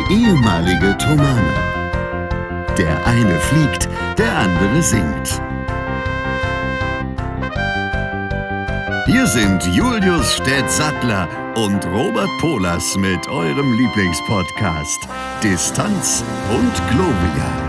ehemalige Tomane. Der eine fliegt, der andere singt. Hier sind Julius Städtsattler und Robert Polas mit eurem Lieblingspodcast Distanz und Globia.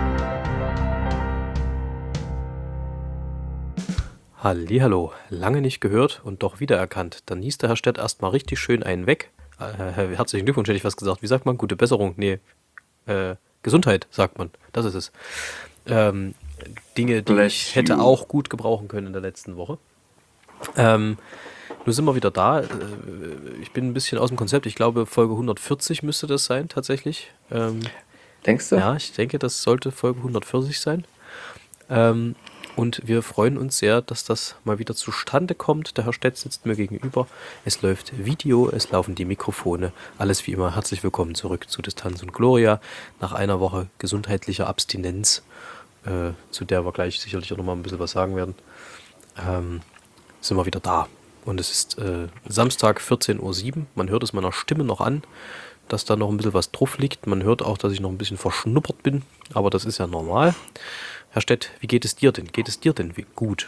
Hallihallo, lange nicht gehört und doch wiedererkannt. Dann hieß der Herr Städt erstmal richtig schön einen weg. Herzlichen Glückwunsch, hätte ich was gesagt. Wie sagt man? Gute Besserung? Nee, Gesundheit, sagt man. Das ist es. Dinge, die ich hätte auch gut gebrauchen können in der letzten Woche. Nun sind wir wieder da. Ich bin ein bisschen aus dem Konzept. Ich glaube, Folge 140 müsste das sein, tatsächlich. Denkst du? Ja, ich denke, das sollte Folge 140 sein. Und wir freuen uns sehr, dass das mal wieder zustande kommt. Der Herr Städt sitzt mir gegenüber. Es läuft Video, es laufen die Mikrofone. Alles wie immer. Herzlich willkommen zurück zu Distanz und Gloria. Nach einer Woche gesundheitlicher Abstinenz, zu der wir gleich sicherlich auch nochmal ein bisschen was sagen werden, sind wir wieder da. Und es ist Samstag 14:07 Uhr. Man hört es meiner Stimme noch an, dass da noch ein bisschen was drauf liegt. Man hört auch, dass ich noch ein bisschen verschnuppert bin. Aber das ist ja normal. Herr Städt, wie geht es dir denn? Geht es dir denn gut?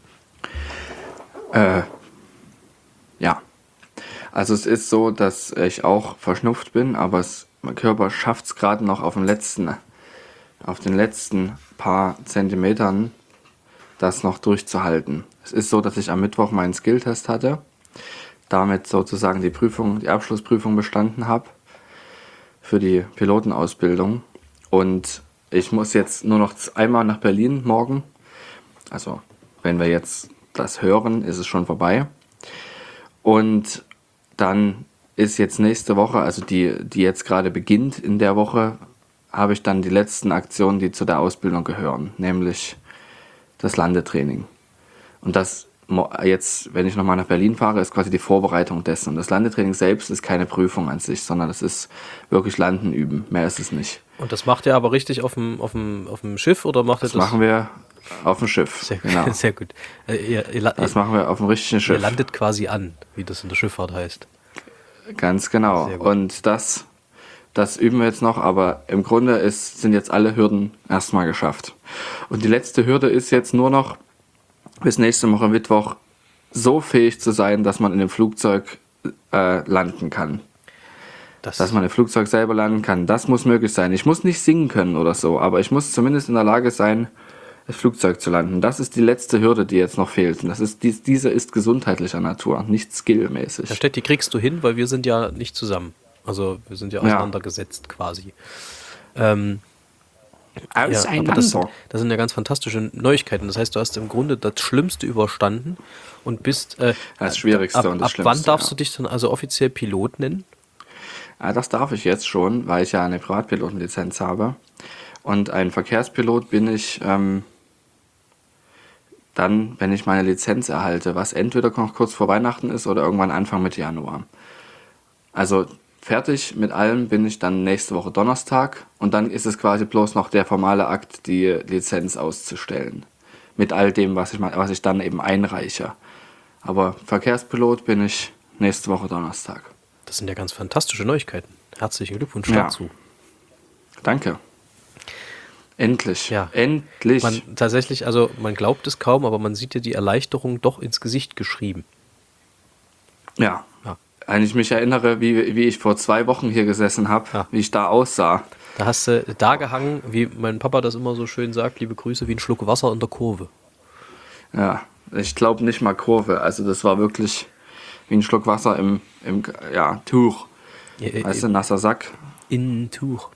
Ja. Also es ist so, dass ich auch verschnupft bin, aber mein Körper schafft es gerade noch auf den letzten paar Zentimetern, das noch durchzuhalten. Es ist so, dass ich am Mittwoch meinen Skilltest hatte, damit sozusagen die Abschlussprüfung bestanden habe für die Pilotenausbildung. Und ich muss jetzt nur noch einmal nach Berlin morgen. Also, wenn wir jetzt das hören, ist es schon vorbei. Und dann ist jetzt nächste Woche, also die jetzt gerade beginnt in der Woche, habe ich dann die letzten Aktionen, die zu der Ausbildung gehören, nämlich das Landetraining. Und das jetzt, wenn ich nochmal nach Berlin fahre, ist quasi die Vorbereitung dessen. Und das Landetraining selbst ist keine Prüfung an sich, sondern es ist wirklich Landen üben. Mehr ist es nicht. Und das macht ihr aber richtig auf dem Schiff oder macht ihr das? Das machen wir auf dem Schiff. Sehr, genau. Sehr gut. Das machen wir auf dem richtigen Schiff. Ihr landet quasi an, wie das in der Schifffahrt heißt. Ganz genau. Und das üben wir jetzt noch, aber im Grunde sind jetzt alle Hürden erstmal geschafft. Und die letzte Hürde ist jetzt nur noch, bis nächste Woche Mittwoch so fähig zu sein, dass man in dem Flugzeug landen kann. Dass man im Flugzeug selber landen kann. Das muss möglich sein. Ich muss nicht singen können oder so, aber ich muss zumindest in der Lage sein, das Flugzeug zu landen. Das ist die letzte Hürde, die jetzt noch fehlt. Und diese ist gesundheitlicher Natur, nicht skillmäßig. Herr Städt, die kriegst du hin, weil wir sind ja nicht zusammen. Also wir sind ja auseinandergesetzt quasi. Aber das sind ja ganz fantastische Neuigkeiten. Das heißt, du hast im Grunde das Schlimmste überstanden und bist das Schwierigste und das Schlimmste. Ab wann darfst du dich dann also offiziell Pilot nennen? Ja, das darf ich jetzt schon, weil ich ja eine Privatpilotenlizenz habe. Und ein Verkehrspilot bin ich dann, wenn ich meine Lizenz erhalte, was entweder noch kurz vor Weihnachten ist oder irgendwann Anfang Mitte Januar. Also fertig mit allem bin ich dann nächste Woche Donnerstag und dann ist es quasi bloß noch der formale Akt, die Lizenz auszustellen. Mit all dem, was ich dann eben einreiche. Aber Verkehrspilot bin ich nächste Woche Donnerstag. Das sind ja ganz fantastische Neuigkeiten. Herzlichen Glückwunsch dazu. Danke. Endlich. Ja. Endlich. Tatsächlich, also man glaubt es kaum, aber man sieht dir die Erleichterung doch ins Gesicht geschrieben. Ja. Wenn ich mich erinnere, wie ich vor 2 Wochen hier gesessen habe, wie ich da aussah. Da hast du da gehangen, wie mein Papa das immer so schön sagt, liebe Grüße, wie ein Schluck Wasser in der Kurve. Ja, ich glaube nicht mal Kurve. Also das war wirklich wie ein Schluck Wasser im Tuch. Weißt du, nasser Sack. In Tuch.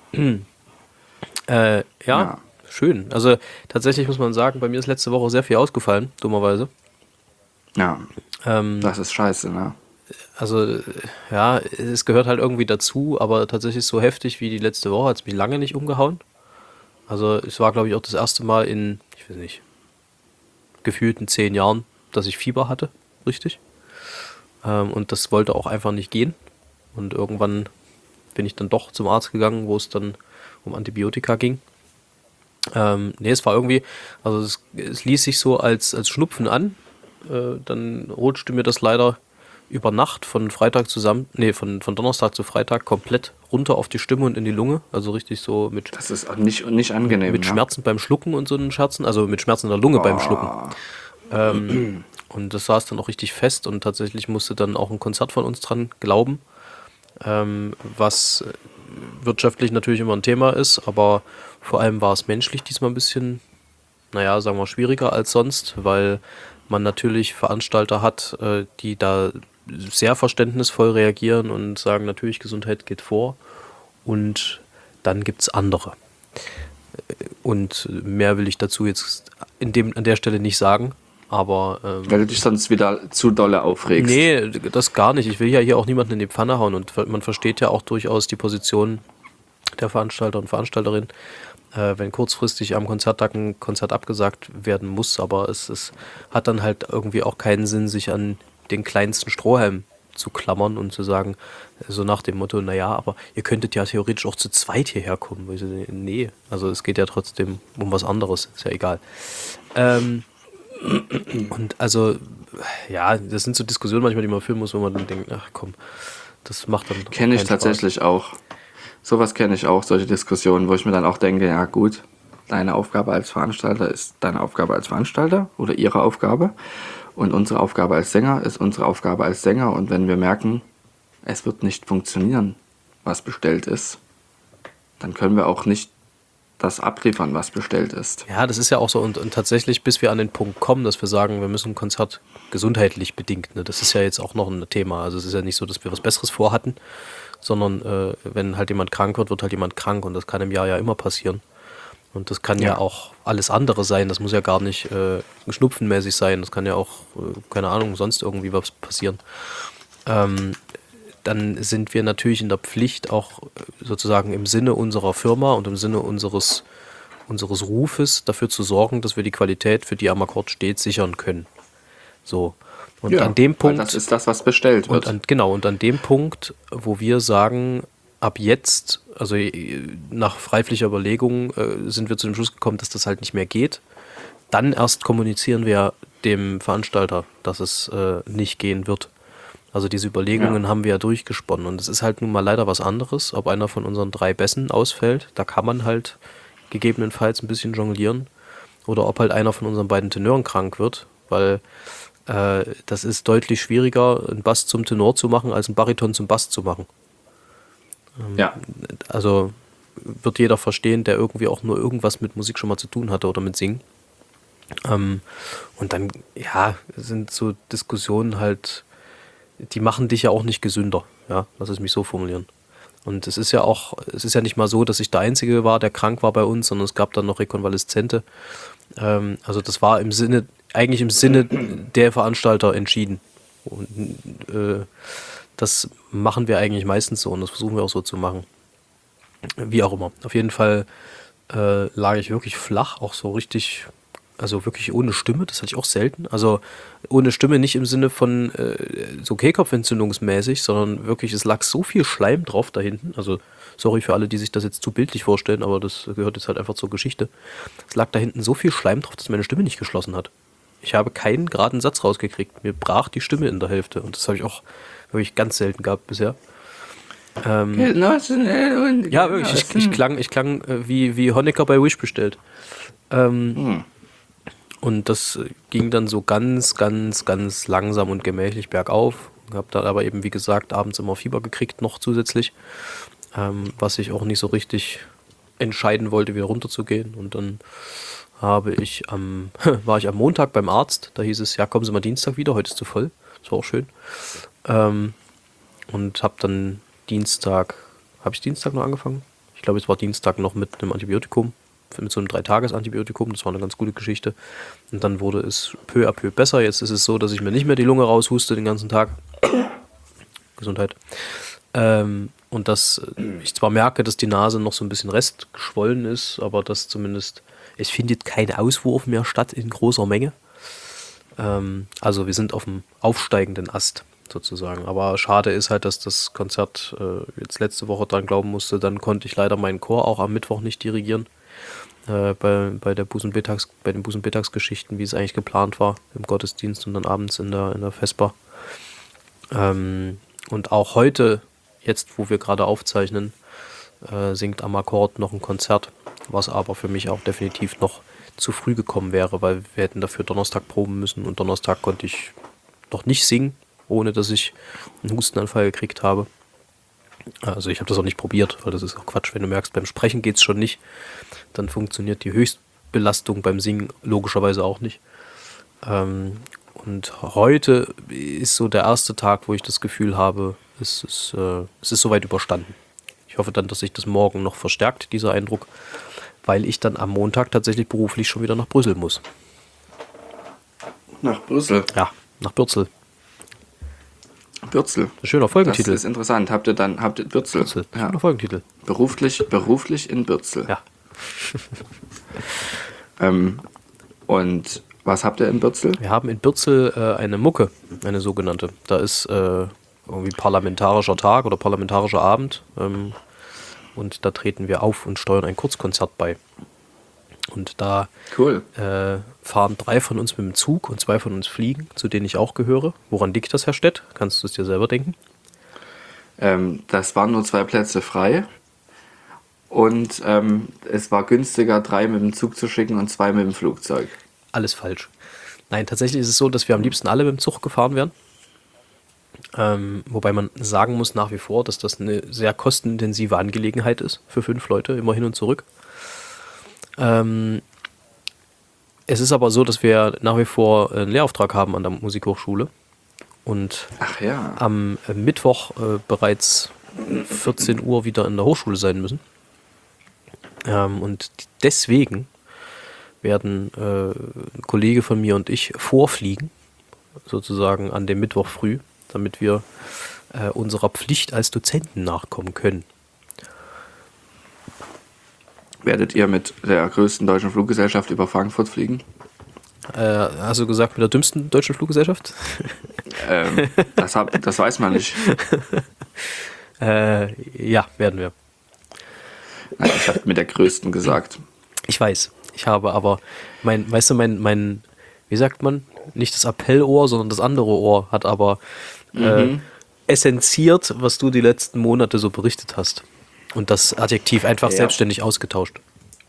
Schön. Also tatsächlich muss man sagen, bei mir ist letzte Woche sehr viel ausgefallen, dummerweise. Ja, das ist scheiße, ne? Also, ja, es gehört halt irgendwie dazu, aber tatsächlich so heftig wie die letzte Woche hat es mich lange nicht umgehauen. Also, es war, glaube ich, auch das erste Mal in, ich weiß nicht, gefühlten 10 Jahren, dass ich Fieber hatte, richtig. Und das wollte auch einfach nicht gehen. Und irgendwann bin ich dann doch zum Arzt gegangen, wo es dann um Antibiotika ging. Es war irgendwie, also es ließ sich so als Schnupfen an. Dann rutschte mir das leider über Nacht von Donnerstag zu Freitag komplett runter auf die Stimme und in die Lunge. Also richtig so mit, Das ist auch nicht angenehm. mit ne? Schmerzen beim Schlucken und so einen Scherzen, also mit Schmerzen in der Lunge beim Schlucken. Und das saß dann auch richtig fest und tatsächlich musste dann auch ein Konzert von uns dran glauben, was wirtschaftlich natürlich immer ein Thema ist, aber vor allem war es menschlich diesmal ein bisschen, naja, sagen wir schwieriger als sonst, weil man natürlich Veranstalter hat, die da sehr verständnisvoll reagieren und sagen, natürlich Gesundheit geht vor, und dann gibt es andere. Und mehr will ich dazu jetzt an der Stelle nicht sagen, aber Weil du dich sonst wieder zu dolle aufregst. nee, das gar nicht. Ich will ja hier auch niemanden in die Pfanne hauen, und man versteht ja auch durchaus die Position der Veranstalter und Veranstalterin, wenn kurzfristig am Konzerttag ein Konzert abgesagt werden muss, aber es hat dann halt irgendwie auch keinen Sinn, sich an den kleinsten Strohhalm zu klammern und zu sagen, so nach dem Motto, naja, aber ihr könntet ja theoretisch auch zu zweit hierher kommen. Wo ich so, nee, also es geht ja trotzdem um was anderes, ist ja egal. Und also, ja, das sind so Diskussionen manchmal, die man führen muss, wo man dann denkt, ach komm, das macht dann Kenne ich keinen Spaß. tatsächlich auch. Sowas kenne ich auch, solche Diskussionen, wo ich mir dann auch denke, ja gut, deine Aufgabe als Veranstalter ist deine Aufgabe als Veranstalter oder ihre Aufgabe. Und unsere Aufgabe als Sänger ist unsere Aufgabe als Sänger. Und wenn wir merken, es wird nicht funktionieren, was bestellt ist, dann können wir auch nicht das abliefern, was bestellt ist. Ja, das ist ja auch so, und tatsächlich, bis wir an den Punkt kommen, dass wir sagen, wir müssen ein Konzert gesundheitlich bedingt, ne, das ist ja jetzt auch noch ein Thema. Also es ist ja nicht so, dass wir was Besseres vorhatten, sondern wenn halt jemand krank wird, wird halt jemand krank, und das kann im Jahr ja immer passieren. Und das kann ja auch alles andere sein, das muss ja gar nicht schnupfenmäßig sein, das kann ja auch, keine Ahnung, sonst irgendwie was passieren. Dann sind wir natürlich in der Pflicht, auch sozusagen im Sinne unserer Firma und im Sinne unseres Rufes dafür zu sorgen, dass wir die Qualität, für die am Akkord steht, sichern können. So. Und an dem weil Punkt, das ist das, was bestellt wird. und an dem Punkt, wo wir sagen, ab jetzt, also nach reiflicher Überlegung, sind wir zu dem Schluss gekommen, dass das halt nicht mehr geht. Dann erst kommunizieren wir dem Veranstalter, dass es nicht gehen wird. Also diese Überlegungen haben wir ja durchgesponnen, und es ist halt nun mal leider was anderes, ob einer von unseren 3 Bässen ausfällt, da kann man halt gegebenenfalls ein bisschen jonglieren, oder ob halt einer von unseren beiden Tenören krank wird, weil das ist deutlich schwieriger, einen Bass zum Tenor zu machen, als einen Bariton zum Bass zu machen. Ja, Also wird jeder verstehen, der irgendwie auch nur irgendwas mit Musik schon mal zu tun hatte oder mit Singen. Und dann, ja, sind so Diskussionen halt, die machen dich ja auch nicht gesünder, ja, lass es mich so formulieren. Und es ist ja nicht mal so, dass ich der Einzige war, der krank war bei uns, sondern es gab dann noch Rekonvaleszente. Also das war eigentlich im Sinne der Veranstalter entschieden. Und das machen wir eigentlich meistens so, und das versuchen wir auch so zu machen. Wie auch immer. Auf jeden Fall lag ich wirklich flach, auch so richtig, also wirklich ohne Stimme, das hatte ich auch selten. Also ohne Stimme nicht im Sinne von so Kehlkopfentzündungsmäßig, sondern wirklich, es lag so viel Schleim drauf da hinten. Also sorry für alle, die sich das jetzt zu bildlich vorstellen, aber das gehört jetzt halt einfach zur Geschichte. Es lag da hinten so viel Schleim drauf, dass meine Stimme nicht geschlossen hat. Ich habe keinen geraden Satz rausgekriegt. Mir brach die Stimme in der Hälfte, und das habe ich auch wirklich ganz selten gehabt bisher. Ja, wirklich, ich klang wie Honecker bei Wish bestellt. Und das ging dann so ganz, ganz, ganz langsam und gemächlich bergauf. Habe dann aber eben, wie gesagt, abends immer Fieber gekriegt, noch zusätzlich, was ich auch nicht so richtig entscheiden wollte, wieder runterzugehen. Und dann war ich am Montag beim Arzt. Da hieß es, ja, kommen Sie mal Dienstag wieder, heute ist zu voll. Das war auch schön. Und habe dann Dienstag noch angefangen? Ich glaube, es war Dienstag noch mit einem Antibiotikum, mit so einem 3-Tages-Antibiotikum. Das war eine ganz gute Geschichte. Und dann wurde es peu à peu besser. Jetzt ist es so, dass ich mir nicht mehr die Lunge raushuste den ganzen Tag. Gesundheit. Und dass ich zwar merke, dass die Nase noch so ein bisschen restgeschwollen ist, aber dass zumindest, es findet kein Auswurf mehr statt in großer Menge. Also wir sind auf dem aufsteigenden Ast sozusagen. Aber schade ist halt, dass das Konzert jetzt letzte Woche dran glauben musste. Dann konnte ich leider meinen Chor auch am Mittwoch nicht dirigieren. Bei den Busenbetagsgeschichten, wie es eigentlich geplant war, im Gottesdienst und dann abends in der Vesper. Und auch heute, jetzt wo wir gerade aufzeichnen, singt am Akkord noch ein Konzert, was aber für mich auch definitiv noch zu früh gekommen wäre, weil wir hätten dafür Donnerstag proben müssen und Donnerstag konnte ich noch nicht singen, ohne dass ich einen Hustenanfall gekriegt habe. Also ich habe das auch nicht probiert, weil das ist auch Quatsch. Wenn du merkst, beim Sprechen geht es schon nicht, dann funktioniert die Höchstbelastung beim Singen logischerweise auch nicht. Und heute ist so der erste Tag, wo ich das Gefühl habe, es ist soweit überstanden. Ich hoffe dann, dass sich das morgen noch verstärkt, dieser Eindruck, weil ich dann am Montag tatsächlich beruflich schon wieder nach Brüssel muss. Nach Brüssel? Ja, nach Bürzel. Bürzel. Schöner Folgentitel. Das ist interessant. Habt ihr Bürzel? Bürzel. Ja. Schöner Folgentitel. Beruflich in Bürzel. Ja. Und was habt ihr in Bürzel? Wir haben in Bürzel eine Mucke, eine sogenannte. Da ist irgendwie parlamentarischer Tag oder parlamentarischer Abend. Und da treten wir auf und steuern ein Kurzkonzert bei. Und da Cool. fahren 3 von uns mit dem Zug und 2 von uns fliegen, zu denen ich auch gehöre. Woran liegt das, Herr Stett? Kannst du es dir selber denken? Das waren nur 2 Plätze frei. Und es war günstiger, 3 mit dem Zug zu schicken und 2 mit dem Flugzeug. Alles falsch. Nein, tatsächlich ist es so, dass wir am liebsten alle mit dem Zug gefahren wären. Wobei man sagen muss nach wie vor, dass das eine sehr kostenintensive Angelegenheit ist für 5 Leute, immer hin und zurück. Es ist aber so, dass wir nach wie vor einen Lehrauftrag haben an der Musikhochschule und Ach ja. am Mittwoch bereits 14 Uhr wieder in der Hochschule sein müssen. Und deswegen werden ein Kollege von mir und ich vorfliegen, sozusagen an dem Mittwoch früh, damit wir unserer Pflicht als Dozenten nachkommen können. Werdet ihr mit der größten deutschen Fluggesellschaft über Frankfurt fliegen? Hast du gesagt, mit der dümmsten deutschen Fluggesellschaft? Das weiß man nicht. Ja, werden wir. Nein, ich habe mit der größten gesagt. Ich weiß. Ich habe aber mein, wie sagt man, nicht das Appellohr, sondern das andere Ohr hat aber essenziert, was du die letzten Monate so berichtet hast. Und das Adjektiv einfach selbstständig ausgetauscht.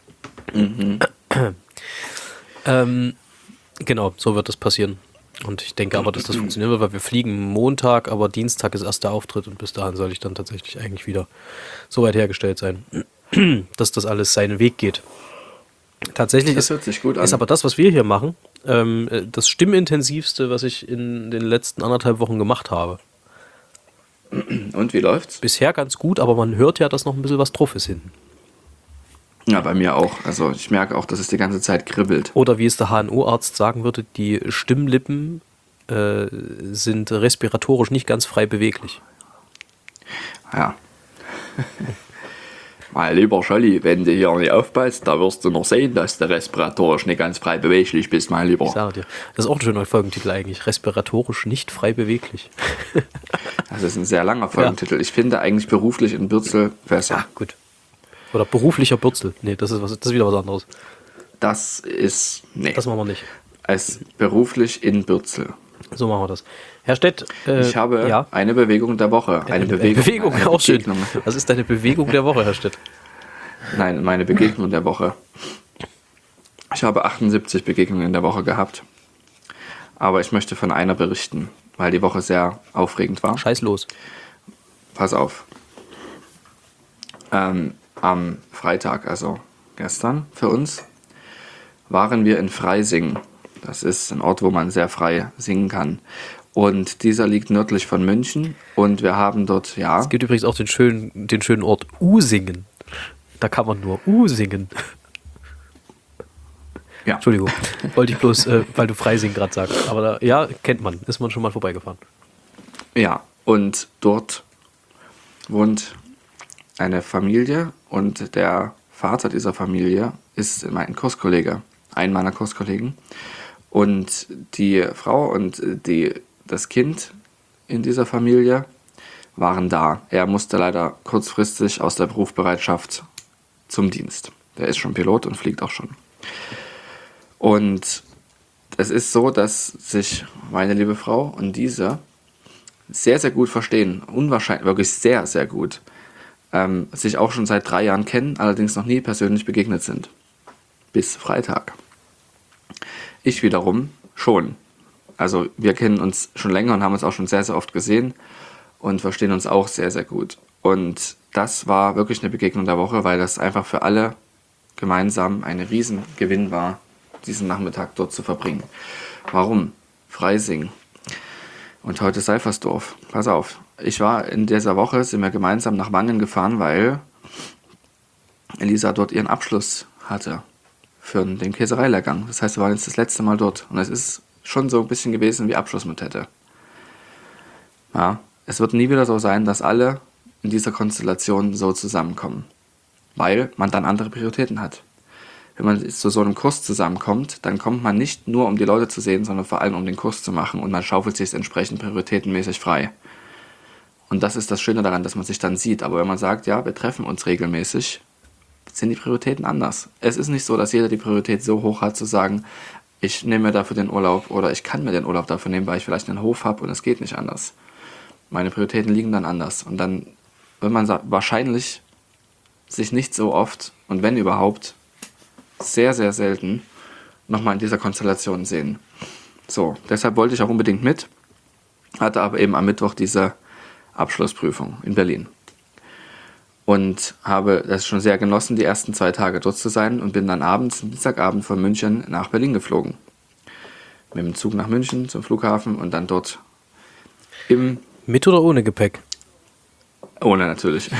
Genau, so wird das passieren. Und ich denke aber, dass das funktionieren wird, weil wir fliegen Montag, aber Dienstag ist erst der Auftritt und bis dahin soll ich dann tatsächlich eigentlich wieder so weit hergestellt sein, dass das alles seinen Weg geht. Tatsächlich Das hört sich gut an. ist aber das, was wir hier machen, das stimmintensivste, was ich in den letzten 1,5 Wochen gemacht habe. Und wie läuft's? Bisher ganz gut, aber man hört ja, dass noch ein bisschen was drauf ist hinten. Ja, bei mir auch. Also ich merke auch, dass es die ganze Zeit kribbelt. Oder wie es der HNO-Arzt sagen würde, die Stimmlippen sind respiratorisch nicht ganz frei beweglich. Ja. Mein lieber Scholli, wenn du hier nicht aufpasst, da wirst du noch sehen, dass du respiratorisch nicht ganz frei beweglich bist, mein Lieber. Ich sage dir. Das ist auch ein schöner Folgentitel eigentlich. Respiratorisch nicht frei beweglich. Das ist ein sehr langer Folgentitel. Ja. Ich finde eigentlich beruflich in Bürzel besser. Ja, gut. Oder beruflicher Bürzel. Nee, das ist wieder was anderes. Nee. Das machen wir nicht. Als beruflich in Bürzel. So machen wir das. Herr Stett, ich habe eine Bewegung der Woche. Eine Bewegung, eine auch schön. Begegnung. Was ist deine Bewegung der Woche, Herr Stett? Nein, meine Begegnung der Woche. Ich habe 78 Begegnungen in der Woche gehabt. Aber ich möchte von einer berichten, weil die Woche sehr aufregend war. Scheiß los. Pass auf. Am Freitag, also gestern für uns, waren wir in Freising. Das ist ein Ort, wo man sehr frei singen kann. Und dieser liegt nördlich von München. Und wir haben dort, Es gibt übrigens auch den schönen Ort Usingen. Da kann man nur singen. Ja. Entschuldigung, wollte ich bloß, weil du Freising gerade sagst. Aber da, kennt man, ist man schon mal vorbeigefahren. Ja, und dort wohnt eine Familie und der Vater dieser Familie ist mein Kurskollege, ein meiner Kurskollegen. Und die Frau und das Kind in dieser Familie waren da. Er musste leider kurzfristig aus der Berufsbereitschaft zum Dienst. Der ist schon Pilot und fliegt auch schon. Und es ist so, dass sich meine liebe Frau und diese sehr, sehr gut verstehen, unwahrscheinlich, wirklich sehr, sehr gut, sich auch schon seit 3 Jahren kennen, allerdings noch nie persönlich begegnet sind. Bis Freitag. Ich wiederum schon. Also wir kennen uns schon länger und haben uns auch schon sehr, sehr oft gesehen und verstehen uns auch sehr, sehr gut. Und das war wirklich eine Begegnung der Woche, weil das einfach für alle gemeinsam ein Riesengewinn war, diesen Nachmittag dort zu verbringen. Warum? Freising. Und heute Seifersdorf. Pass auf, ich war in dieser Woche, sind wir gemeinsam nach Wangen gefahren, weil Elisa dort ihren Abschluss hatte für den Käsereilehrgang. Das heißt, wir waren jetzt das letzte Mal dort. Und es ist schon so ein bisschen gewesen wie Abschlussmotette. Ja, es wird nie wieder so sein, dass alle in dieser Konstellation so zusammenkommen. Weil man dann andere Prioritäten hat. Wenn man zu so einem Kurs zusammenkommt, dann kommt man nicht nur, um die Leute zu sehen, sondern vor allem, um den Kurs zu machen. Und man schaufelt sich entsprechend prioritätenmäßig frei. Und das ist das Schöne daran, dass man sich dann sieht. Aber wenn man sagt, ja, wir treffen uns regelmäßig, sind die Prioritäten anders. Es ist nicht so, dass jeder die Priorität so hoch hat, zu sagen, ich nehme mir dafür den Urlaub oder ich kann mir den Urlaub dafür nehmen, weil ich vielleicht einen Hof habe und es geht nicht anders. Meine Prioritäten liegen dann anders. Und dann, wenn man wahrscheinlich sich nicht so oft und wenn überhaupt sehr, sehr selten nochmal in dieser Konstellation sehen. So, deshalb wollte ich auch unbedingt mit, hatte aber eben am Mittwoch diese Abschlussprüfung in Berlin. Und habe das schon sehr genossen, die ersten 2 Tage dort zu sein und bin dann Dienstagabend von München nach Berlin geflogen. Mit dem Zug nach München zum Flughafen und dann dort Mit oder ohne Gepäck? Ohne natürlich.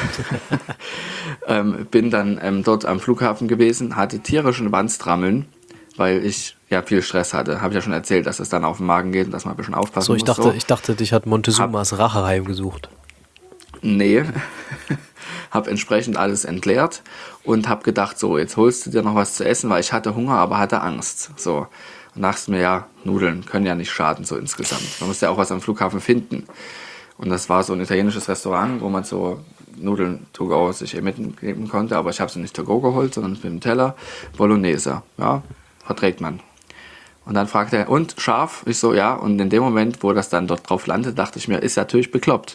Bin dann dort am Flughafen gewesen, hatte tierischen Wandstrammeln, weil ich ja viel Stress hatte. Habe ich ja schon erzählt, dass es dann auf den Magen geht und dass man ein bisschen aufpassen muss. Ich dachte, dich hat Montezumas Rache heimgesucht. Nee, habe entsprechend alles entleert und habe gedacht, so, jetzt holst du dir noch was zu essen, weil ich hatte Hunger, aber hatte Angst. So, und dachte mir, ja, Nudeln können ja nicht schaden, so insgesamt. Man muss ja auch was am Flughafen finden. Und das war so ein italienisches Restaurant, wo man so Nudeln to go sich mitnehmen konnte, aber ich habe sie nicht to go geholt, sondern mit dem Teller Bolognese. Ja, verträgt man. Und dann fragte er, und scharf? Ich so, ja. Und in dem Moment, wo das dann dort drauf landete, dachte ich mir, ist natürlich bekloppt.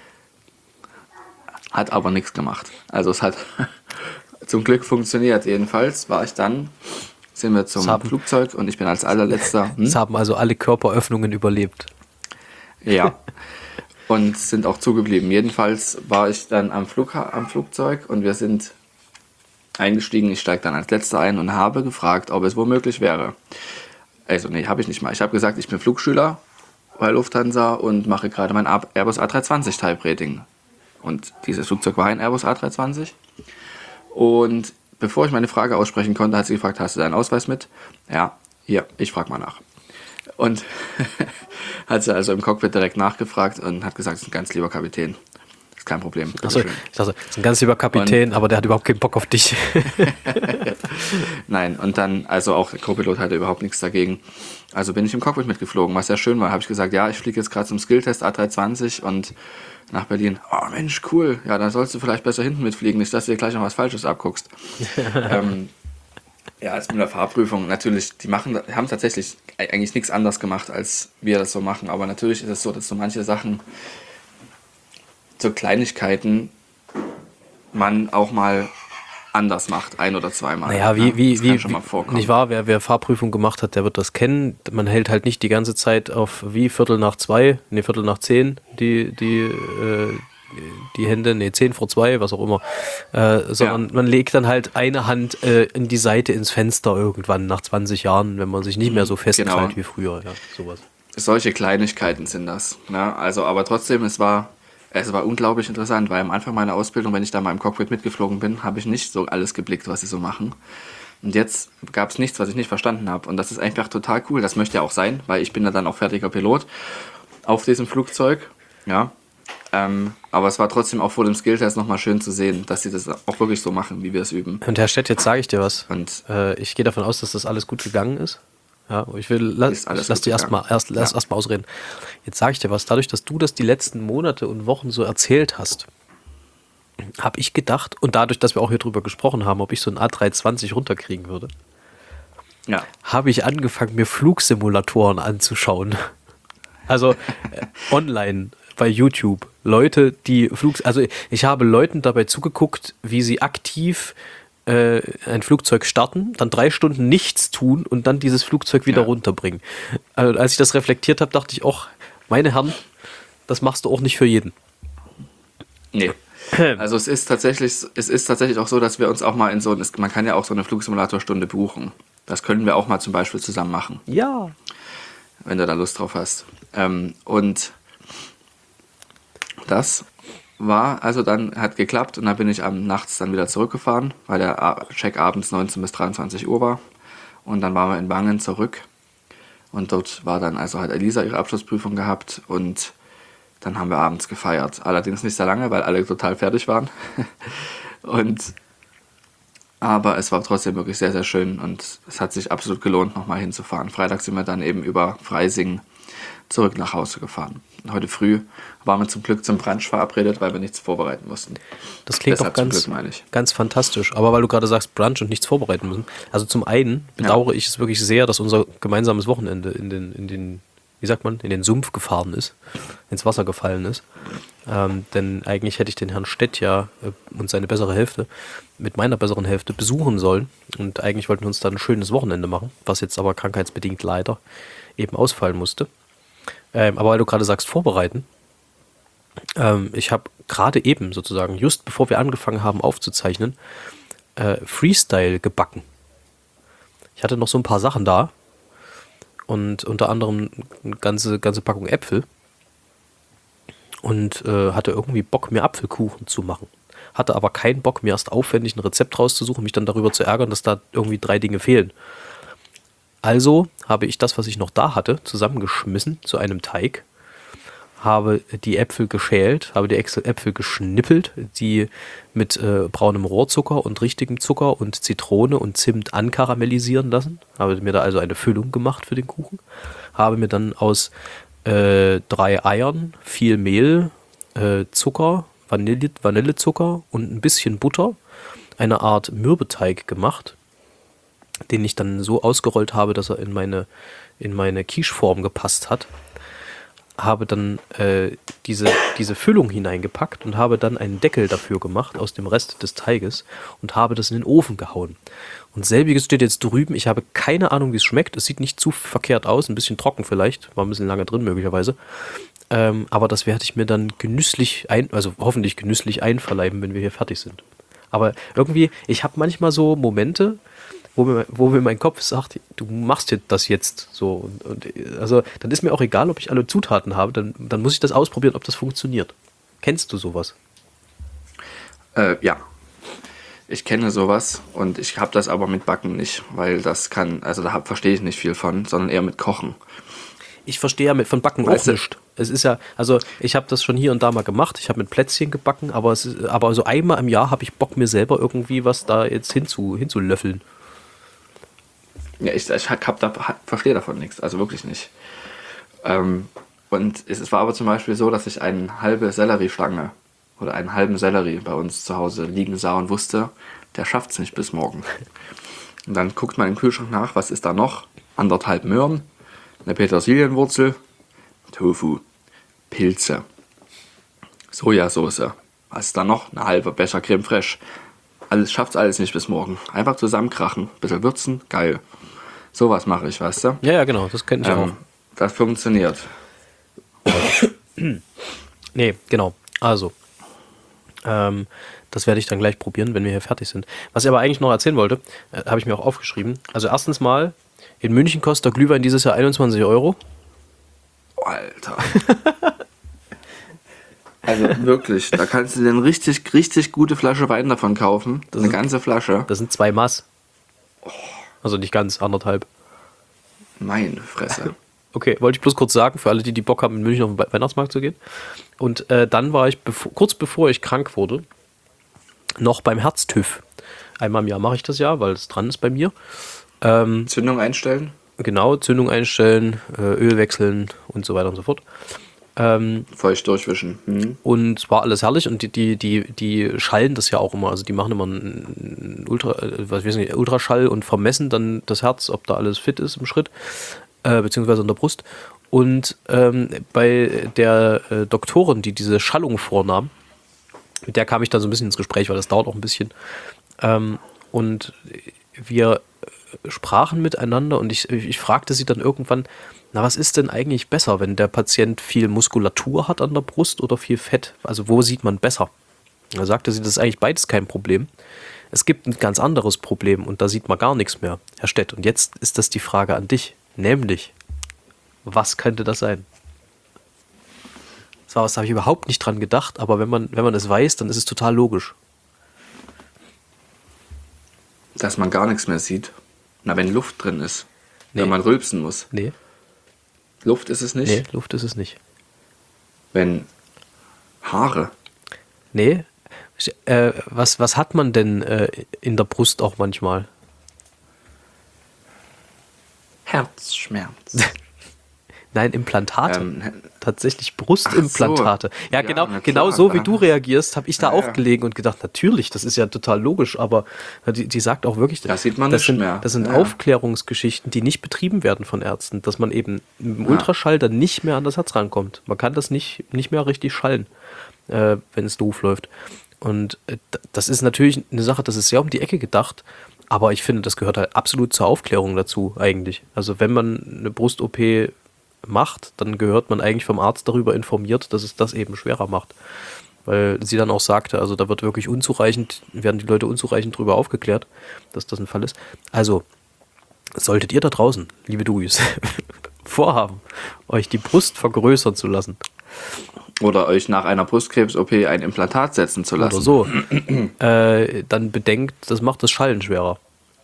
Hat aber nichts gemacht. Also es hat zum Glück funktioniert. Jedenfalls sind wir zum Flugzeug und ich bin als allerletzter. Es haben also alle Körperöffnungen überlebt. Ja. Und sind auch zugeblieben. Jedenfalls war ich dann am Flugzeug und wir sind eingestiegen. Ich steige dann als Letzter ein und habe gefragt, ob es womöglich wäre. Also nee, habe ich nicht mal. Ich habe gesagt, ich bin Flugschüler bei Lufthansa und mache gerade mein Airbus A320 Type-Rating. Und dieses Flugzeug war ein Airbus A320. Und bevor ich meine Frage aussprechen konnte, hat sie gefragt, hast du deinen Ausweis mit? Ja, hier, ich frage mal nach. Und hat sie also im Cockpit direkt nachgefragt und hat gesagt, das ist ein ganz lieber Kapitän. Das ist kein Problem. Achso, ich dachte, das ist ein ganz lieber Kapitän, aber der hat überhaupt keinen Bock auf dich. Nein, und dann, also auch der Co-Pilot hatte überhaupt nichts dagegen. Also bin ich im Cockpit mitgeflogen, was sehr schön war. Habe ich gesagt, ja, ich fliege jetzt gerade zum Skilltest A320 und nach Berlin. Oh Mensch, cool. Ja, dann sollst du vielleicht besser hinten mitfliegen, nicht, dass du dir gleich noch was Falsches abguckst. Ja, als mit der Fahrprüfung, natürlich, haben tatsächlich eigentlich nichts anderes gemacht, als wir das so machen. Aber natürlich ist es so, dass so manche Sachen, so Kleinigkeiten, man auch mal anders macht, 1 oder 2 Mal. Naja, das kann schon mal vorkommen. Nicht wahr? Wer Fahrprüfung gemacht hat, der wird das kennen. Man hält halt nicht die ganze Zeit auf wie 10 die Hände, 10 vor 2, was auch immer, sondern man legt dann halt eine Hand in die Seite ins Fenster irgendwann nach 20 Jahren, wenn man sich nicht mehr so festkrallt wie früher. Ja, sowas. Solche Kleinigkeiten sind das. Ne? Also, aber trotzdem, es war unglaublich interessant, weil am Anfang meiner Ausbildung, wenn ich da mal im Cockpit mitgeflogen bin, habe ich nicht so alles geblickt, was sie so machen. Und jetzt gab es nichts, was ich nicht verstanden habe. Und das ist einfach total cool. Das möchte ja auch sein, weil ich bin ja dann auch fertiger Pilot auf diesem Flugzeug. Ja. Aber es war trotzdem auch vor dem Skilltest nochmal schön zu sehen, dass sie das auch wirklich so machen, wie wir es üben. Und Herr Stett, jetzt sage ich dir was. Und ich gehe davon aus, dass das alles gut gegangen ist. Ja, ich lass die erstmal ausreden. Jetzt sage ich dir was. Dadurch, dass du das die letzten Monate und Wochen so erzählt hast, habe ich gedacht, und dadurch, dass wir auch hier drüber gesprochen haben, ob ich so ein A320 runterkriegen würde, habe ich angefangen, mir Flugsimulatoren anzuschauen. Also online bei YouTube. Leute, die also ich habe Leuten dabei zugeguckt, wie sie aktiv ein Flugzeug starten, dann 3 Stunden nichts tun und dann dieses Flugzeug wieder runterbringen. Also, als ich das reflektiert habe, dachte ich auch, meine Herren, das machst du auch nicht für jeden. Nee. Also es ist tatsächlich auch so, dass wir uns auch mal man kann ja auch so eine Flugsimulatorstunde buchen. Das können wir auch mal zum Beispiel zusammen machen. Ja. Wenn du da Lust drauf hast. Und das hat geklappt und dann bin ich nachts dann wieder zurückgefahren, weil der Check abends 19 bis 23 Uhr war. Und dann waren wir in Wangen zurück. Und dort hat Elisa ihre Abschlussprüfung gehabt und dann haben wir abends gefeiert. Allerdings nicht sehr lange, weil alle total fertig waren. Aber es war trotzdem wirklich sehr, sehr schön und es hat sich absolut gelohnt, nochmal hinzufahren. Freitag sind wir dann eben über Freising zurück nach Hause gefahren. Und heute früh waren wir zum Glück zum Brunch verabredet, weil wir nichts vorbereiten mussten. Das klingt doch ganz fantastisch. Aber weil du gerade sagst, Brunch und nichts vorbereiten müssen. Also zum einen bedauere ich es wirklich sehr, dass unser gemeinsames Wochenende in den Sumpf gefahren ist, ins Wasser gefallen ist. Denn eigentlich hätte ich den Herrn Stett und seine bessere Hälfte mit meiner besseren Hälfte besuchen sollen. Und eigentlich wollten wir uns dann ein schönes Wochenende machen, was jetzt aber krankheitsbedingt leider eben ausfallen musste. Aber weil du gerade sagst, vorbereiten. Ich habe gerade eben sozusagen, just bevor wir angefangen haben aufzuzeichnen, Freestyle gebacken. Ich hatte noch so ein paar Sachen da. Und unter anderem eine ganze Packung Äpfel und hatte irgendwie Bock, mir Apfelkuchen zu machen. Hatte aber keinen Bock, mir erst aufwendig ein Rezept rauszusuchen, mich dann darüber zu ärgern, dass da irgendwie 3 Dinge fehlen. Also habe ich das, was ich noch da hatte, zusammengeschmissen zu einem Teig, habe die Äpfel geschält, habe die Äpfel geschnippelt, die mit braunem Rohrzucker und richtigem Zucker und Zitrone und Zimt ankaramellisieren lassen. Habe mir da also eine Füllung gemacht für den Kuchen. Habe mir dann aus 3 Eiern, viel Mehl, Zucker, Vanillezucker und ein bisschen Butter eine Art Mürbeteig gemacht, den ich dann so ausgerollt habe, dass er in meine Quicheform gepasst hat. Habe dann diese Füllung hineingepackt und habe dann einen Deckel dafür gemacht aus dem Rest des Teiges und habe das in den Ofen gehauen. Und selbiges steht jetzt drüben. Ich habe keine Ahnung, wie es schmeckt. Es sieht nicht zu verkehrt aus, ein bisschen trocken vielleicht, war ein bisschen lange drin möglicherweise. Aber das werde ich mir dann hoffentlich genüsslich einverleiben, wenn wir hier fertig sind. Aber irgendwie, ich habe manchmal so Momente, wo mir mein Kopf sagt, du machst das jetzt so. Also dann ist mir auch egal, ob ich alle Zutaten habe, dann muss ich das ausprobieren, ob das funktioniert. Kennst du sowas? Ja. Ich kenne sowas und ich habe das aber mit Backen nicht, weil da verstehe ich nicht viel von, sondern eher mit Kochen. Ich verstehe ja von Backen auch nicht. Es ist ja, also ich habe das schon hier und da mal gemacht, ich habe mit Plätzchen gebacken, aber so einmal im Jahr habe ich Bock, mir selber irgendwie was da jetzt hinzulöffeln. Ja, ich verstehe davon nichts, also wirklich nicht. Und es war aber zum Beispiel so, dass ich eine halbe Selleriestange oder einen halben Sellerie bei uns zu Hause liegen sah und wusste, der schafft es nicht bis morgen. Und dann guckt man im Kühlschrank nach, was ist da noch? 1,5 Möhren, eine Petersilienwurzel, Tofu, Pilze, Sojasauce. Was ist da noch? Eine halbe Becher Creme Fraiche. Schafft's alles nicht bis morgen. Einfach zusammenkrachen, bisschen würzen, geil. Sowas mache ich, weißt du? Ja, genau, das kenne ich auch. Das funktioniert. Nee, genau. Also, das werde ich dann gleich probieren, wenn wir hier fertig sind. Was ich aber eigentlich noch erzählen wollte, habe ich mir auch aufgeschrieben. Also erstens mal, in München kostet der Glühwein dieses Jahr 21 €. Alter. Also wirklich, da kannst du dir eine richtig, richtig gute Flasche Wein davon kaufen. Eine ganze Flasche. Das sind 2 Maß. Also nicht ganz, 1,5. Meine Fresse. Okay, wollte ich bloß kurz sagen, für alle, die Bock haben, in München auf den Weihnachtsmarkt zu gehen. Und dann war ich, kurz bevor ich krank wurde, noch beim Herztüv. Einmal im Jahr mache ich das ja, weil es dran ist bei mir. Zündung einstellen? Genau, Zündung einstellen, Öl wechseln und so weiter und so fort. Feucht durchwischen. Und war alles herrlich und die schallen das ja auch immer. Also die machen immer einen Ultraschall und vermessen dann das Herz, ob da alles fit ist im Schritt, beziehungsweise in der Brust. Und bei der Doktorin, die diese Schallung vornahm, mit der kam ich dann so ein bisschen ins Gespräch, weil das dauert auch ein bisschen. Und wir sprachen miteinander und ich fragte sie dann irgendwann, na, was ist denn eigentlich besser, wenn der Patient viel Muskulatur hat an der Brust oder viel Fett? Also wo sieht man besser? Da sagte sie, das ist eigentlich beides kein Problem. Es gibt ein ganz anderes Problem und da sieht man gar nichts mehr, Herr Stett. Und jetzt ist das die Frage an dich, nämlich, was könnte das sein? Das war was, da habe ich überhaupt nicht dran gedacht, aber wenn man es weiß, dann ist es total logisch. Dass man gar nichts mehr sieht. Na, wenn Luft drin ist. Nee. Wenn man rülpsen muss. Nee. Luft ist es nicht? Nee, Luft ist es nicht. Wenn Haare. Nee. Was hat man denn in der Brust auch manchmal? Herzschmerz. Nein, Implantate. Tatsächlich Brustimplantate. Ach so. Ja, Ja, genau, na genau klar. so wie du reagierst, habe ich da Ja, auch ja. gelegen und gedacht, natürlich, das ist ja total logisch, aber die sagt auch wirklich, Das sieht man das nicht sind, mehr. Das sind Ja. Aufklärungsgeschichten, die nicht betrieben werden von Ärzten, dass man eben im Ultraschall dann nicht mehr an das Herz rankommt. Man kann das nicht mehr richtig schallen, wenn es doof läuft. Und das ist natürlich eine Sache, das ist sehr um die Ecke gedacht, aber ich finde, das gehört halt absolut zur Aufklärung dazu eigentlich. Also wenn man eine Brust-OP macht, dann gehört man eigentlich vom Arzt darüber informiert, dass es das eben schwerer macht. Weil sie dann auch sagte, also da werden die Leute unzureichend darüber aufgeklärt, dass das ein Fall ist. Also, solltet ihr da draußen, liebe Dugis, vorhaben, euch die Brust vergrößern zu lassen. Oder euch nach einer Brustkrebs-OP ein Implantat setzen zu lassen. Oder so, dann bedenkt, das macht das Schallen schwerer.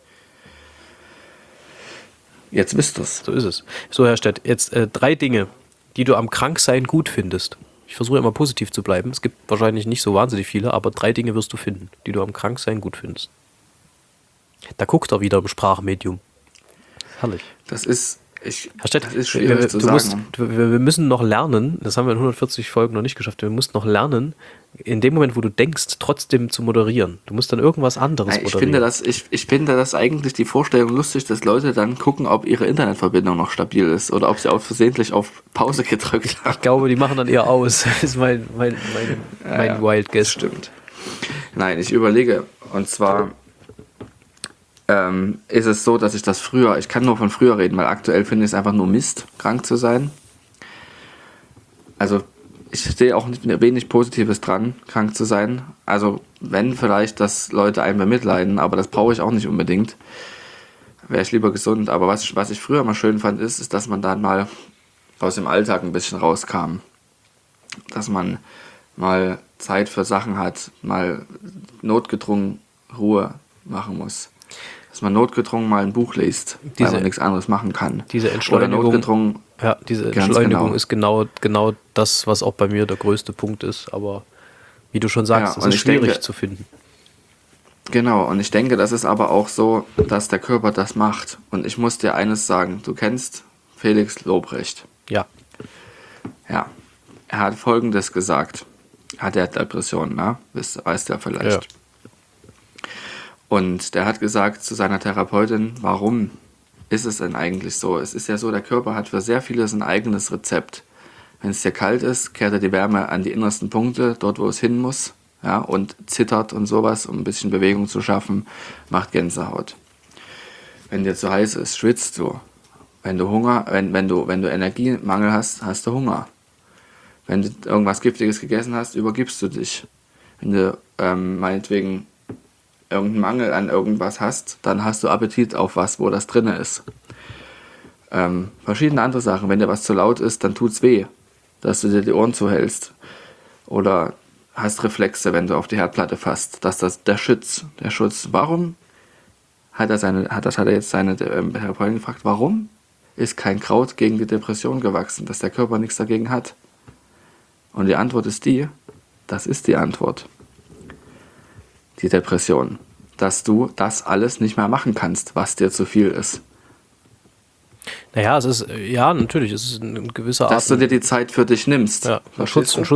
Jetzt wisst ihr's. So ist es. So, Herr Stett, jetzt 3 Dinge, die du am Kranksein gut findest. Ich versuche immer positiv zu bleiben. Es gibt wahrscheinlich nicht so wahnsinnig viele, aber 3 Dinge wirst du finden, die du am Kranksein gut findest. Da guckt er wieder im Sprachmedium. Herrlich. Das ist Herr Stett, das ist schwierig zu sagen. wir müssen noch lernen, das haben wir in 140 Folgen noch nicht geschafft, wir mussten noch lernen, in dem Moment, wo du denkst, trotzdem zu moderieren. Du musst dann irgendwas anderes Ich moderieren. finde das eigentlich die Vorstellung lustig, dass Leute dann gucken, ob ihre Internetverbindung noch stabil ist oder ob sie auch versehentlich auf Pause gedrückt haben. Ich glaube, die machen dann eher aus. Das ist mein Wild Guess. Stimmt. Nein, ich überlege, und zwar ist es so, dass ich kann nur von früher reden, weil aktuell finde ich es einfach nur Mist, krank zu sein. Also ich sehe auch wenig Positives dran, krank zu sein. Also wenn vielleicht, dass Leute einen bemitleiden, aber das brauche ich auch nicht unbedingt. Wäre ich lieber gesund. Aber was ich früher mal schön fand, ist, dass man dann mal aus dem Alltag ein bisschen rauskam. Dass man mal Zeit für Sachen hat, mal notgedrungen Ruhe machen muss. Dass man notgedrungen mal ein Buch liest, weil man nichts anderes machen kann. Diese Entschleunigung, oder notgedrungen, ja, diese Entschleunigung ist genau das, was auch bei mir der größte Punkt ist. Aber wie du schon sagst, Ja, es und ist ich schwierig denke- zu finden. Genau, und ich denke, das ist aber auch so, dass der Körper das macht. Und ich muss dir eines sagen, du kennst Felix Lobrecht. Ja, Ja, er hat Folgendes gesagt. Er hat Depressionen, ne? Weißt du ja vielleicht. Ja. Und der hat gesagt zu seiner Therapeutin, warum ist es denn eigentlich so? Es ist ja so, der Körper hat für sehr vieles ein eigenes Rezept. Wenn es dir kalt ist, kehrt er die Wärme an die innersten Punkte, dort wo es hin muss, ja, und zittert und sowas, um ein bisschen Bewegung zu schaffen, macht Gänsehaut. Wenn dir zu heiß ist, schwitzt du. Wenn du Energiemangel hast, hast du Hunger. Wenn du irgendwas Giftiges gegessen hast, übergibst du dich. Wenn du meinetwegen irgendeinen Mangel an irgendwas hast, dann hast du Appetit auf was, wo das drin ist. Verschiedene andere Sachen. Wenn dir was zu laut ist, dann tut's weh, dass du dir die Ohren zuhältst. Oder hast Reflexe, wenn du auf die Herdplatte fasst. Der Schutz. Warum hat er jetzt seine Therapeutin gefragt, warum ist kein Kraut gegen die Depression gewachsen, dass der Körper nichts dagegen hat? Und die Antwort ist das ist die Antwort. Die Depression. Dass du das alles nicht mehr machen kannst, was dir zu viel ist. naja, es ist, ja, natürlich, es ist ein gewisser Dass du dir die Zeit für dich nimmst. ja, ein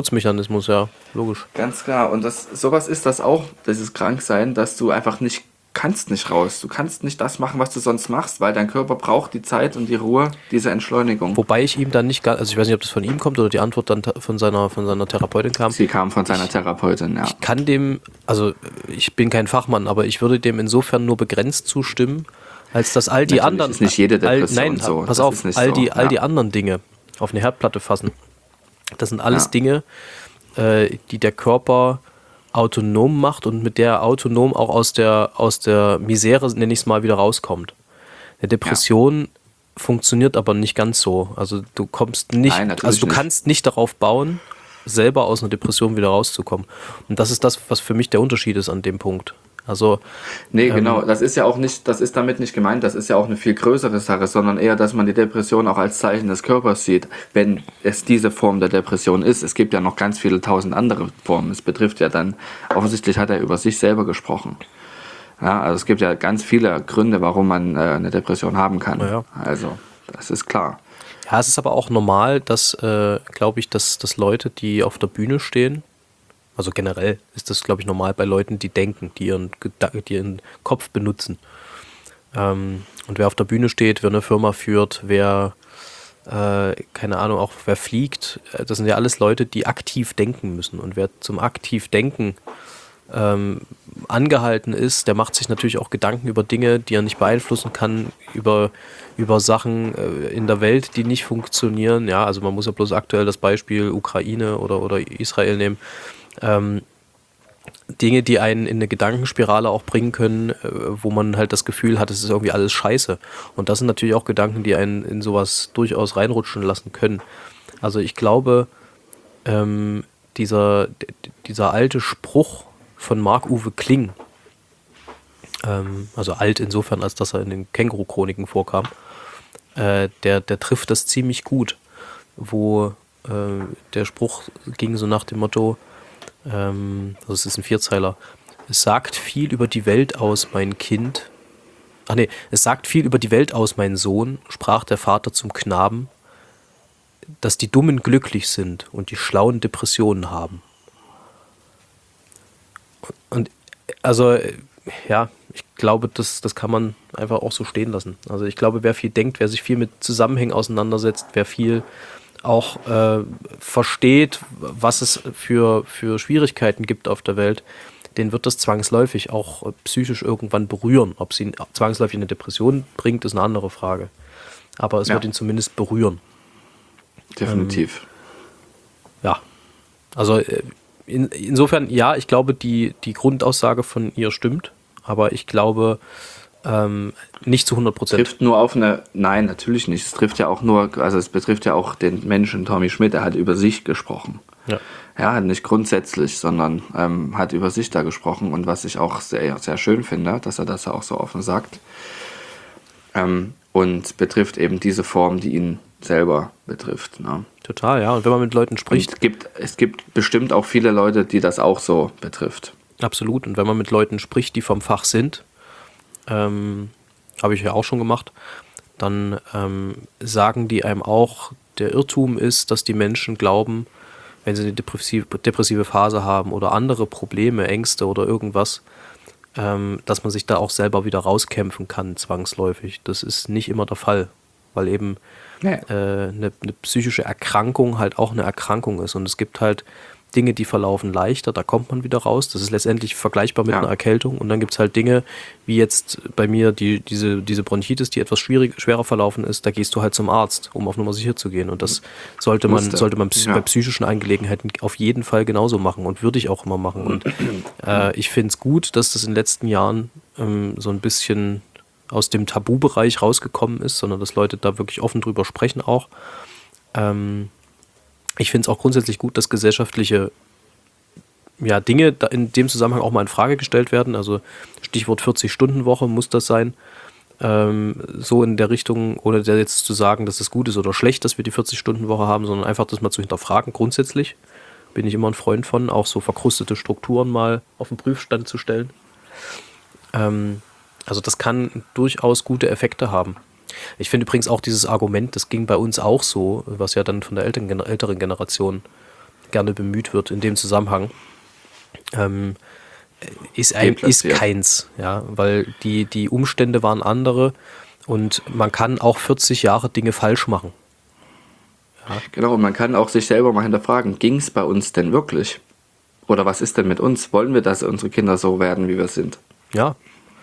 Schutzmechanismus, ja, logisch. Ganz klar. Und sowas ist das auch, dieses Kranksein, dass du einfach nicht kannst nicht raus. Du kannst nicht das machen, was du sonst machst, weil dein Körper braucht die Zeit und die Ruhe, diese Entschleunigung. Wobei ich ihm dann nicht, also ich weiß nicht, ob das von ihm kommt oder die Antwort dann von seiner Therapeutin kam. Sie kam von seiner Therapeutin, ja. Ich kann dem, also ich bin kein Fachmann, aber ich würde dem insofern nur begrenzt zustimmen, als dass all die Natürlich anderen, ist nicht jede Depression nein, so. pass Das auf, ist nicht all so, die anderen Dinge auf eine Herdplatte fassen. Das sind alles Dinge, die der Körper autonom macht und mit der er autonom auch aus der Misere, nenne ich es mal, wieder rauskommt. Eine Depression funktioniert aber nicht ganz so. Also du kommst nicht, kannst nicht darauf bauen, selber aus einer Depression wieder rauszukommen. Und das ist das, was für mich der Unterschied ist an dem Punkt. Also nee, genau, das ist ja auch nicht, das ist damit nicht gemeint, das ist ja auch eine viel größere Sache, sondern eher, dass man die Depression auch als Zeichen des Körpers sieht, wenn es diese Form der Depression ist. Es gibt ja noch ganz viele tausend andere Formen. Es betrifft ja dann, offensichtlich hat er über sich selber gesprochen. Ja, also es gibt ja ganz viele Gründe, warum man eine Depression haben kann. Ja. Also, das ist klar. Ja, es ist aber auch normal, dass, glaube ich, dass Leute, die auf der Bühne stehen, also generell ist das, glaube ich, normal bei Leuten, die denken, die ihren Kopf benutzen. Und wer auf der Bühne steht, wer eine Firma führt, wer, keine Ahnung, auch wer fliegt, das sind ja alles Leute, die aktiv denken müssen. Und wer zum aktiv Denken angehalten ist, der macht sich natürlich auch Gedanken über Dinge, die er nicht beeinflussen kann, über Sachen in der Welt, die nicht funktionieren. Ja, also man muss ja bloß aktuell das Beispiel Ukraine oder Israel nehmen. Dinge, die einen in eine Gedankenspirale auch bringen können, wo man halt das Gefühl hat, es ist irgendwie alles scheiße. Und das sind natürlich auch Gedanken, die einen in sowas durchaus reinrutschen lassen können. Also ich glaube, dieser alte Spruch von Marc-Uwe Kling, also alt insofern, als dass er in den Känguru-Chroniken vorkam, der trifft das ziemlich gut, wo der Spruch ging so nach dem Motto, also es ist ein Vierzeiler, es sagt viel über die Welt aus, mein Kind. Es sagt viel über die Welt aus, mein Sohn, sprach der Vater zum Knaben, dass die Dummen glücklich sind und die Schlauen Depressionen haben. Und also, ja, ich glaube, das kann man einfach auch so stehen lassen. Also ich glaube, wer viel denkt, wer sich viel mit Zusammenhängen auseinandersetzt, wer viel auch versteht, was es für Schwierigkeiten gibt auf der Welt, den wird das zwangsläufig auch psychisch irgendwann berühren. Ob es ihn zwangsläufig in eine Depression bringt, ist eine andere Frage. Aber es wird ihn zumindest berühren. Definitiv. Ja, also insofern, ja, ich glaube, die Grundaussage von ihr stimmt, aber ich glaube nicht zu 100%. Trifft nur auf nein, natürlich nicht. Es trifft ja auch es betrifft ja auch den Menschen Tommy Schmidt, er hat über sich gesprochen. Ja. Ja, nicht grundsätzlich, sondern hat über sich da gesprochen und was ich auch sehr, sehr schön finde, dass er das auch so offen sagt. Und betrifft eben diese Form, die ihn selber betrifft. Ne? Total, ja. Und wenn man mit Leuten spricht. Es gibt bestimmt auch viele Leute, die das auch so betrifft. Absolut. Und wenn man mit Leuten spricht, die vom Fach sind, habe ich ja auch schon gemacht, dann sagen die einem auch, der Irrtum ist, dass die Menschen glauben, wenn sie eine depressive Phase haben oder andere Probleme, Ängste oder irgendwas, dass man sich da auch selber wieder rauskämpfen kann, zwangsläufig. Das ist nicht immer der Fall, weil eben eine psychische Erkrankung halt auch eine Erkrankung ist. Und es gibt halt Dinge, die verlaufen leichter, da kommt man wieder raus. Das ist letztendlich vergleichbar mit einer Erkältung. Und dann gibt es halt Dinge, wie jetzt bei mir diese Bronchitis, die etwas schwerer verlaufen ist, da gehst du halt zum Arzt, um auf Nummer sicher zu gehen. Und das sollte man bei psychischen Angelegenheiten auf jeden Fall genauso machen und würde ich auch immer machen. Und ich finde es gut, dass das in den letzten Jahren so ein bisschen aus dem Tabubereich rausgekommen ist, sondern dass Leute da wirklich offen drüber sprechen auch. Ich finde es auch grundsätzlich gut, dass gesellschaftliche Dinge da in dem Zusammenhang auch mal in Frage gestellt werden. Also Stichwort 40-Stunden-Woche muss das sein. So in der Richtung, ohne jetzt zu sagen, dass es gut ist oder schlecht, dass wir die 40-Stunden-Woche haben, sondern einfach das mal zu hinterfragen. Grundsätzlich bin ich immer ein Freund von, auch so verkrustete Strukturen mal auf den Prüfstand zu stellen. Also das kann durchaus gute Effekte haben. Ich finde übrigens auch dieses Argument, das ging bei uns auch so, was ja dann von der älteren Generation gerne bemüht wird in dem Zusammenhang. ist deplatziert. keins, ja, weil die Umstände waren andere und man kann auch 40 Jahre Dinge falsch machen. Genau, und man kann auch sich selber mal hinterfragen, ging es bei uns denn wirklich? Oder was ist denn mit uns? Wollen wir, dass unsere Kinder so werden, wie wir sind? Ja.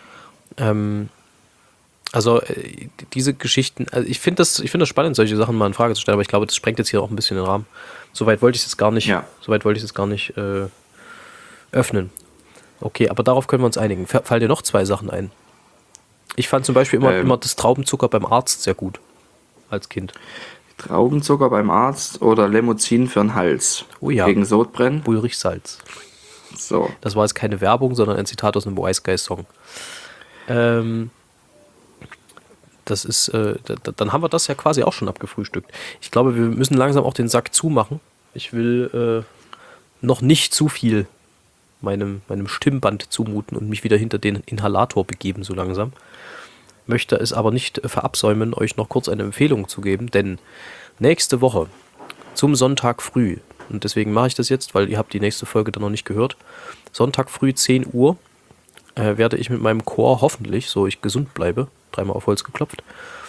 Also diese Geschichten, also ich finde das spannend, solche Sachen mal in Frage zu stellen, aber ich glaube, das sprengt jetzt hier auch ein bisschen den Rahmen. Soweit wollte ich es jetzt gar nicht öffnen. Okay, aber darauf können wir uns einigen. Fallen dir noch 2 Sachen ein? Ich fand zum Beispiel immer das Traubenzucker beim Arzt sehr gut. Als Kind. Traubenzucker beim Arzt oder Lemozin für den Hals. Oh ja. Gegen Sodbrennen. Ulrichsalz. So. Das war jetzt keine Werbung, sondern ein Zitat aus einem Wise Guy Song. Das ist, dann haben wir das ja quasi auch schon abgefrühstückt. Ich glaube, wir müssen langsam auch den Sack zumachen. Ich will noch nicht zu viel meinem Stimmband zumuten und mich wieder hinter den Inhalator begeben, so langsam. Möchte es aber nicht verabsäumen, euch noch kurz eine Empfehlung zu geben, denn nächste Woche zum Sonntag früh, und deswegen mache ich das jetzt, weil ihr habt die nächste Folge dann noch nicht gehört, Sonntag früh 10 Uhr werde ich mit meinem Chor hoffentlich, so ich gesund bleibe, 3-mal auf Holz geklopft,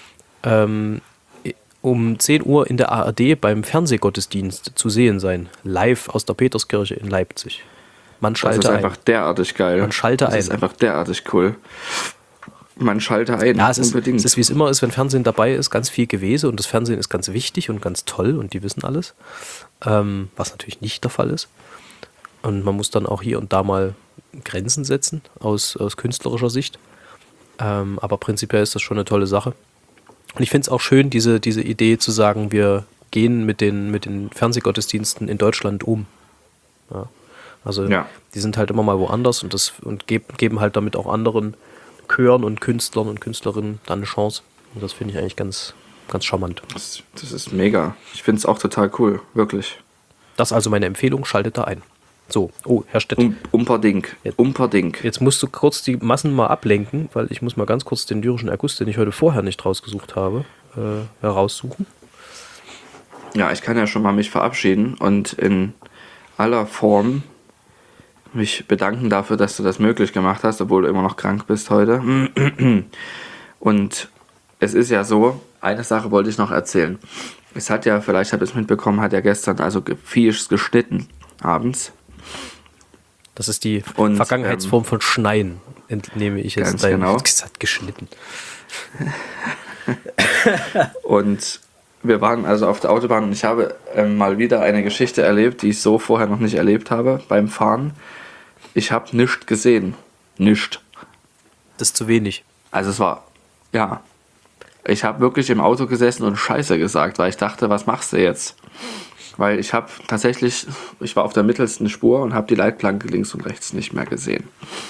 um 10 Uhr in der ARD beim Fernsehgottesdienst zu sehen sein, live aus der Peterskirche in Leipzig. Man Das schalte ist einfach derartig geil. Man schalte Das ist einfach derartig cool. Man schalte ein, Ja, es ist unbedingt. wie es immer ist, wenn Fernsehen dabei ist, ganz viel Gewese und das Fernsehen ist ganz wichtig und ganz toll und die wissen alles, was natürlich nicht der Fall ist. Und man muss dann auch hier und da mal Grenzen setzen aus künstlerischer Sicht. Aber prinzipiell ist das schon eine tolle Sache. Und ich finde es auch schön, diese Idee zu sagen, wir gehen mit den Fernsehgottesdiensten in Deutschland um. Ja. Also die sind halt immer mal woanders und geben halt damit auch anderen Chören und Künstlern und Künstlerinnen dann eine Chance. Und das finde ich eigentlich ganz, ganz charmant. Das ist mega. Ich finde es auch total cool, wirklich. Das ist also meine Empfehlung, schaltet da ein. So, Herr Stett. Unbedingt. Jetzt musst du kurz die Massen mal ablenken, weil ich muss mal ganz kurz den lyrischen Erguss, den ich heute vorher nicht rausgesucht habe, heraussuchen. Ja, ich kann ja schon mal mich verabschieden und in aller Form mich bedanken dafür, dass du das möglich gemacht hast, obwohl du immer noch krank bist heute. Und es ist ja so, eine Sache wollte ich noch erzählen. Es hat ja, vielleicht habt ihr es mitbekommen, hat ja gestern also fies geschnitten abends. Das ist die Und, Vergangenheitsform von Schneien, entnehme ich jetzt. Ganz genau. Das hat geschnitten. Und wir waren also auf der Autobahn und ich habe mal wieder eine Geschichte erlebt, die ich so vorher noch nicht erlebt habe beim Fahren. Ich habe nichts gesehen. Nichts. Das ist zu wenig. Also es war, ja, ich habe wirklich im Auto gesessen und Scheiße gesagt, weil ich dachte, was machst du jetzt? Weil ich habe tatsächlich, ich war auf der mittelsten Spur und habe die Leitplanke links und rechts nicht mehr gesehen.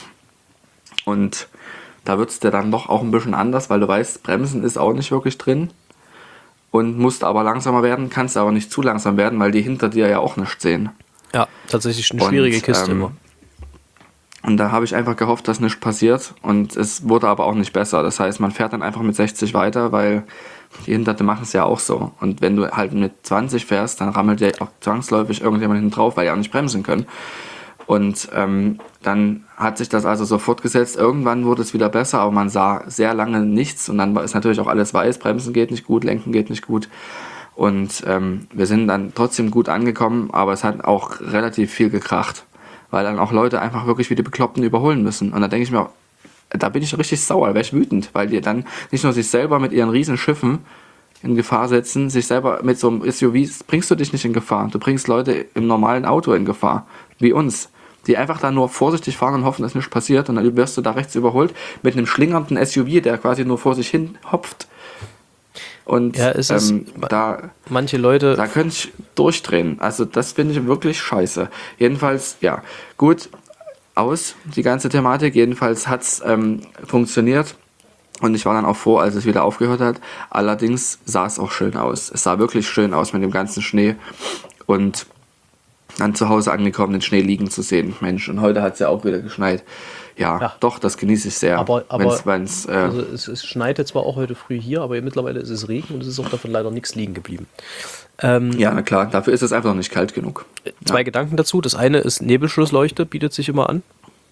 Und da wird es dir dann doch auch ein bisschen anders, weil du weißt, Bremsen ist auch nicht wirklich drin und musst aber langsamer werden, kannst aber nicht zu langsam werden, weil die hinter dir ja auch nichts sehen. Ja, tatsächlich eine schwierige Kiste immer. Und da habe ich einfach gehofft, dass nichts passiert und es wurde aber auch nicht besser. Das heißt, man fährt dann einfach mit 60 weiter, weil die Hinterte machen es ja auch so. Und wenn du halt mit 20 fährst, dann rammelt ja auch zwangsläufig irgendjemand hinten drauf, weil die auch nicht bremsen können. Und dann hat sich das also so fortgesetzt. Irgendwann wurde es wieder besser, aber man sah sehr lange nichts. Und dann ist natürlich auch alles weiß, Bremsen geht nicht gut, Lenken geht nicht gut. Und wir sind dann trotzdem gut angekommen, aber es hat auch relativ viel gekracht. Weil dann auch Leute einfach wirklich wie die Bekloppten überholen müssen. Und da denke ich mir auch, da bin ich richtig sauer, da wäre ich wütend, weil die dann nicht nur sich selber mit ihren riesen Schiffen in Gefahr setzen, sich selber mit so einem SUV bringst du dich nicht in Gefahr. Du bringst Leute im normalen Auto in Gefahr, wie uns, die einfach da nur vorsichtig fahren und hoffen, dass nichts passiert. Und dann wirst du da rechts überholt mit einem schlingernden SUV, der quasi nur vor sich hin hopft. Und ja, es ist, manche Leute, da könnte ich durchdrehen. Also das finde ich wirklich scheiße. Jedenfalls, ja, gut, die ganze Thematik. Jedenfalls hat es funktioniert. Und ich war dann auch froh, als es wieder aufgehört hat. Allerdings sah es auch schön aus. Es sah wirklich schön aus mit dem ganzen Schnee. Und dann zu Hause angekommen, den Schnee liegen zu sehen. Mensch, und heute hat es ja auch wieder geschneit. Ja, doch, das genieße ich sehr. Aber also es schneite zwar auch heute früh hier, aber mittlerweile ist es Regen und es ist auch davon leider nichts liegen geblieben. Ja, na klar, dafür ist es einfach noch nicht kalt genug. Zwei Gedanken dazu. Das eine ist Nebelschlussleuchte, bietet sich immer an.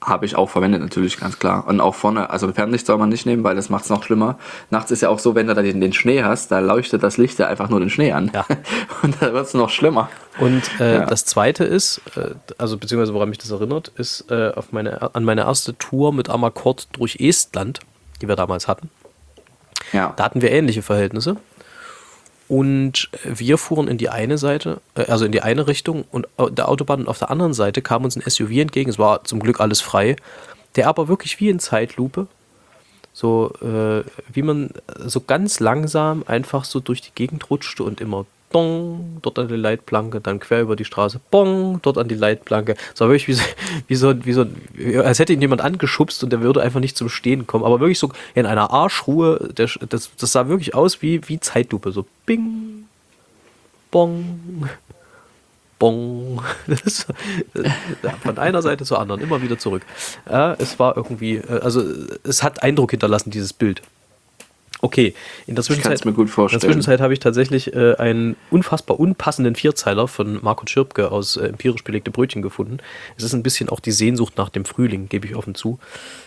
Habe ich auch verwendet, natürlich, ganz klar. Und auch vorne, also Fernlicht soll man nicht nehmen, weil das macht es noch schlimmer. Nachts ist ja auch so, wenn du da den Schnee hast, da leuchtet das Licht ja einfach nur den Schnee an. Ja. Und da wird es noch schlimmer. Und das Zweite ist, also beziehungsweise woran mich das erinnert, ist an meine erste Tour mit Amakord durch Estland, die wir damals hatten. Ja. Da hatten wir ähnliche Verhältnisse. Und wir fuhren in die eine Seite, also in die eine Richtung und der Autobahn, und auf der anderen Seite kam uns ein SUV entgegen. Es war zum Glück alles frei, der aber wirklich wie in Zeitlupe, so wie man so ganz langsam einfach so durch die Gegend rutschte und immer dong, dort an die Leitplanke, dann quer über die Straße, bong, dort an die Leitplanke. Es war wirklich als hätte ihn jemand angeschubst und der würde einfach nicht zum Stehen kommen. Aber wirklich so in einer Arschruhe, das sah wirklich aus wie Zeitlupe. So bing, bong, bong. Von einer Seite zur anderen, immer wieder zurück. Es war irgendwie, also es hat Eindruck hinterlassen, dieses Bild. Okay, in der Zwischenzeit, mir gut vorstellen. Habe ich tatsächlich einen unfassbar unpassenden Vierzeiler von Marco Schirpke aus Empirisch belegte Brötchen gefunden. Es ist ein bisschen auch die Sehnsucht nach dem Frühling, gebe ich offen zu.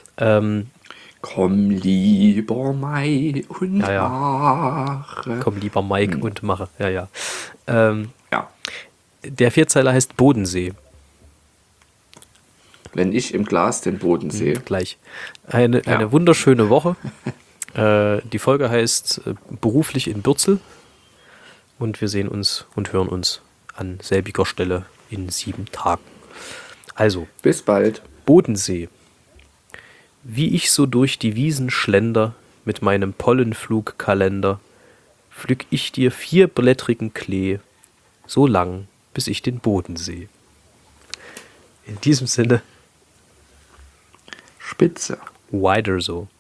Komm lieber Mai und mache. Komm lieber Mike und mache. Ja, ja. Ja. Der Vierzeiler heißt Bodensee. Wenn ich im Glas den Boden sehe. Gleich. Eine wunderschöne Woche. Die Folge heißt Beruflich in Bürzel und wir sehen uns und hören uns an selbiger Stelle in 7 Tagen. Also, bis bald. Bodensee. Wie ich so durch die Wiesen schlender mit meinem Pollenflugkalender, pflück ich dir 4-blättrigen Klee, so lang, bis ich den Boden seh. In diesem Sinne, Spitze. weiter so.